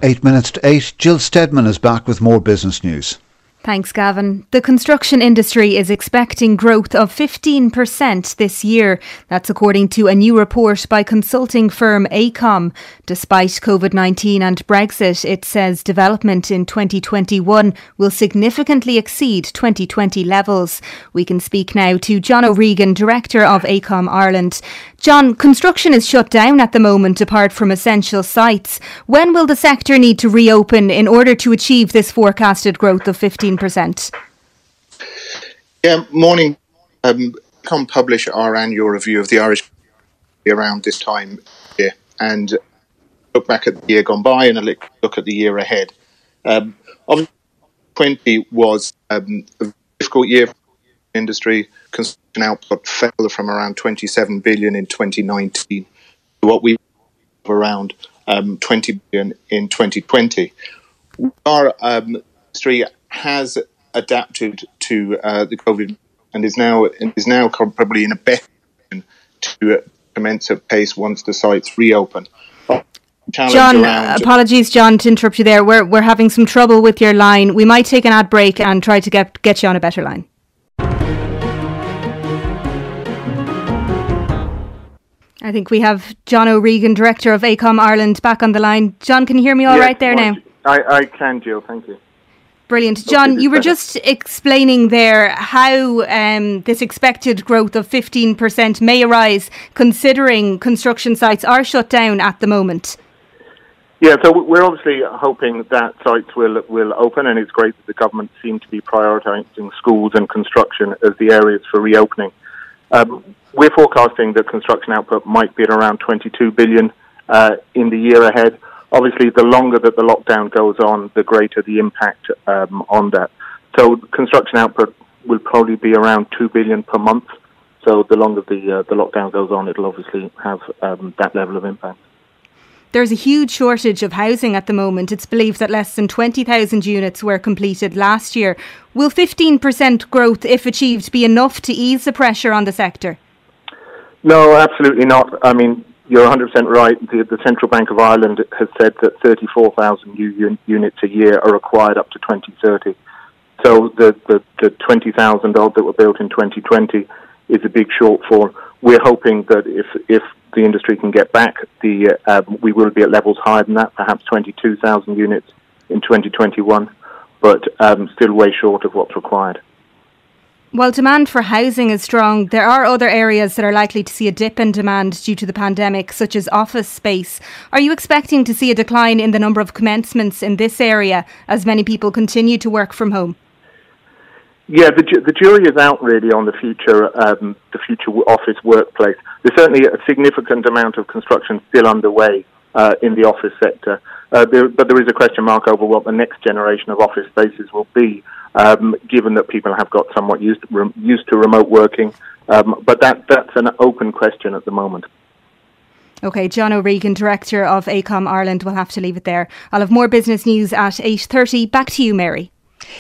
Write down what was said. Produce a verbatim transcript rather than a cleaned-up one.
Eight minutes to eight. Jill Steadman is back with more business news. Thanks, Gavin. The construction industry is expecting growth of fifteen percent this year. That's according to a new report by consulting firm AECOM. Despite COVID nineteen and Brexit, it says development in twenty twenty-one will significantly exceed twenty twenty levels. We can speak now to John O'Regan, Director of AECOM Ireland. John, construction is shut down at the moment apart from essential sites. When will the sector need to reopen in order to achieve this forecasted growth of fifteen percent? Yeah, morning. Um, AECOM publish our annual review of the Irish around this time here and look back at the year gone by and a look at the year ahead. Um, obviously, twenty was um, a difficult year for the industry. Construction output fell from around twenty-seven billion in twenty nineteen to what we have around um, twenty billion in twenty twenty. Our um, industry has adapted to uh, the COVID and is now is now probably in a better position to commence at pace once the sites reopen. John, around... apologies, John, to interrupt you there. We're we're having some trouble with your line. We might take an ad break and try to get get you on a better line. I think we have John O'Regan, Director of AECOM Ireland, back on the line. John, can you hear me all yes, right there well, now? I, I can, Jill, thank you. Brilliant. John, you were just explaining there how um, this expected growth of fifteen percent may arise considering construction sites are shut down at the moment. Yeah, so we're obviously hoping that sites will will open, and it's great that the government seems to be prioritising schools and construction as the areas for reopening. Um, we're forecasting that construction output might be at around twenty-two billion uh, in the year ahead. Obviously, the longer that the lockdown goes on, the greater the impact um, on that. So construction output will probably be around two billion per month. So the longer the uh, the lockdown goes on, it'll obviously have um, that level of impact. There's a huge shortage of housing at the moment. It's believed that less than twenty thousand units were completed last year. Will fifteen percent growth, if achieved, be enough to ease the pressure on the sector? No, absolutely not. I mean, you're one hundred percent right. The, the Central Bank of Ireland has said that thirty-four thousand new un- units a year are required up to twenty thirty. So the, the, the twenty thousand odd that were built in twenty twenty is a big shortfall. We're hoping that if if the industry can get back, the uh, um, we will be at levels higher than that, perhaps twenty-two thousand units in twenty twenty-one, but um, still way short of what's required. While demand for housing is strong, there are other areas that are likely to see a dip in demand due to the pandemic, such as office space. Are you expecting to see a decline in the number of commencements in this area as many people continue to work from home? Yeah, the, ju- the jury is out really on the future, um, the future office workplace. There's certainly a significant amount of construction still underway uh, in the office sector, uh, there, but there is a question mark over what the next generation of office spaces will be, um, given that people have got somewhat used to, re- used to remote working. Um, but that that's an open question at the moment. OK, John O'Regan, Director of AECOM Ireland. We'll have to leave it there. I'll have more business news at eight thirty. Back to you, Mary.